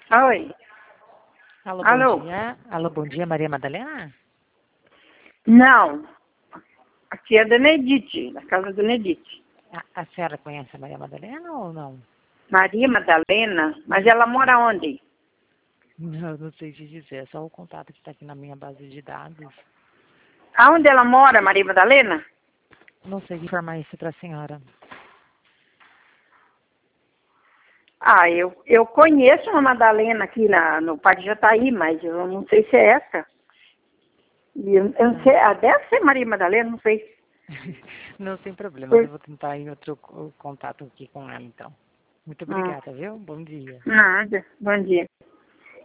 Oi. Alô, Alô? bom dia. Alô, bom dia, Maria Madalena? Não. Aqui é a Dona Edith, da casa da Dona Edith. A senhora conhece a Maria Madalena ou não? Maria Madalena? Mas ela mora onde? Não sei te dizer, é só o contato que está aqui na minha base de dados. Aonde ela mora, Maria Madalena? Não sei informar isso para a senhora. Ah, eu conheço uma Madalena aqui no Parque Jataí, mas eu não sei se é essa. E eu não sei, deve ser Maria Madalena, não sei. Não tem problema, eu vou tentar em outro contato aqui com ela, então. Muito Hum, obrigada, viu? Bom dia. nada. Bom dia.